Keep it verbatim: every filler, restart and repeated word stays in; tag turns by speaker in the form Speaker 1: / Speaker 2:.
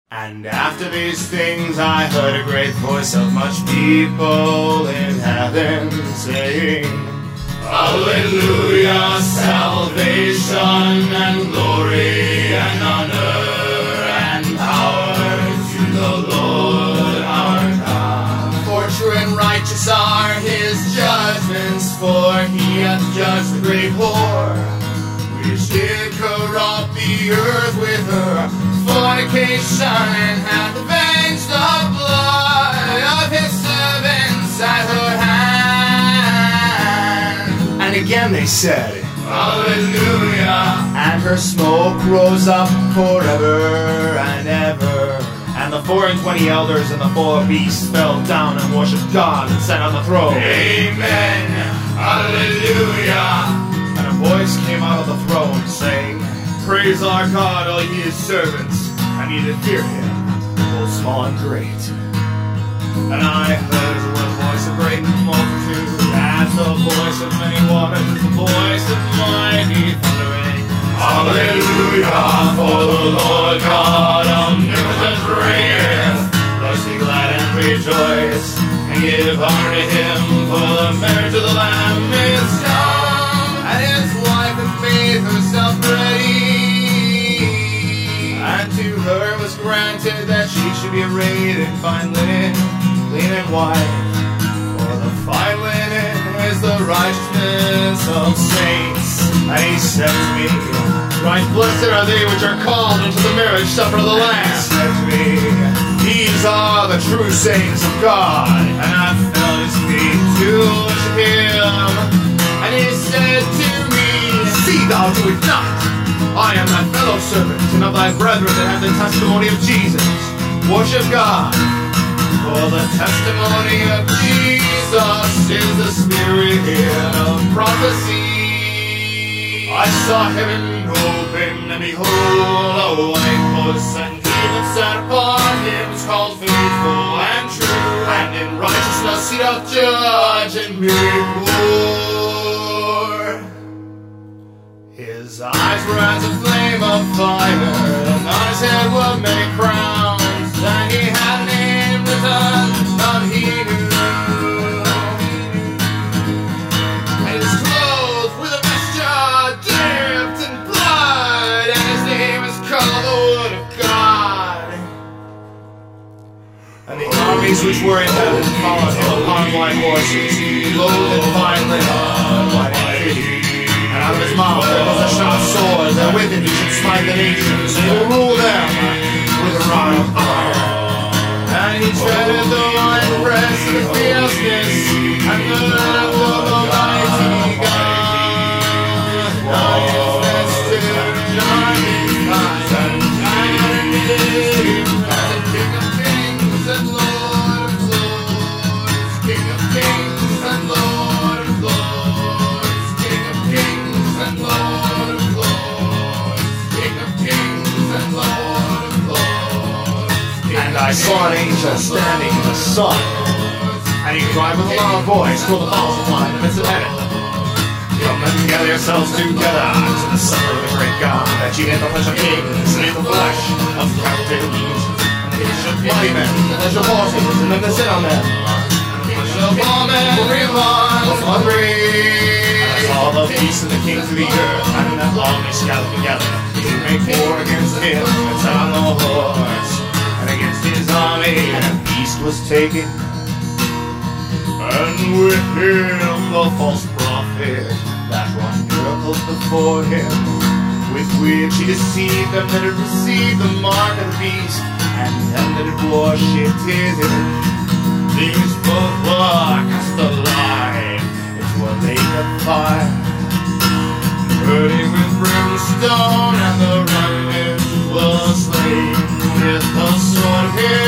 Speaker 1: And after these things I heard a great voice of much people in heaven saying, Hallelujah, salvation and glory and honor and power to the Lord our God. For true and righteous are his judgments, for he hath judged the great whore, which did corrupt the earth with her fornication, and hath avenged the blood of his servants at her hand. And again they said, Hallelujah. And her smoke rose up forever and ever. And the four and twenty elders and the four beasts fell down and worshipped God and sat on the throne. Amen. Hallelujah. And a voice came out of the throne saying, Praise our God, all ye his servants, and ye that fear him, both small and great. And I heard as it were the voice of great multitude, as the voice of many waters, the voice of mighty thundering. Hallelujah, for the Lord God omnipotent reigneth. Let us be glad and rejoice, and give honor to him, for the marriage of the Lamb is come, and his wife hath made herself ready. And to her was granted that she should be arrayed in fine linen, clean and white. For the fine linen is the righteousness of saints. And he said to me, Right blessed are they which are called into the marriage supper of the Lamb. And he said to me, These are the true saints of God. And I fell at his feet to worship him. And he said to me, See thou do it not. I am thy fellow servant, and of thy brethren that have the testimony of Jesus. Worship God, for the testimony of Jesus is the spirit of prophecy. I saw heaven open, and behold, a white horse, and he that sat upon him was called Faithful and True, and in righteousness he doth judge and make war. His eyes were as a flame of fire, and on his head were many crowns, and he had a name written, none he knew. And he was clothed with a vesture dipped in blood, and his name is called the Word of God. And the armies which were in heaven followed him upon white horses, clothed in fine linen, white and fitting. And out of his mouth there was a sharp sword, and with it he should smite the nations, and he will rule them with a rod of iron. And he treaded the winepress of the fierceness and the wrath of Almighty God. Now his vested mankind, and him as a King of kings and Lord of lords, King of kings and Lord of lords, King of kings and Lord of lords, King of kings and Lord of lords. And I saw an angel standing in the sun, and he cried with a loud voice, for the balls of light in the midst of heaven. Come and gather yourselves together to the supper of the great God, that ye eat the flesh of kings, and eat the flesh of captives, and they shall mighty men, and they shall horses, and them that sit on them. They shall vomit every one hungry. And I saw the beasts and the kings of the earth, and that armies gathered together to make war against him that sat on the horse, and against his army. And a beast was taken, and with him the false prophet that wrought miracles before him, with which he deceived them that had received the mark of the beast, and them that had worshipped his image. These both were cast alive into a lake of fire, burning with brimstone, and the remnant was slain with the sword of his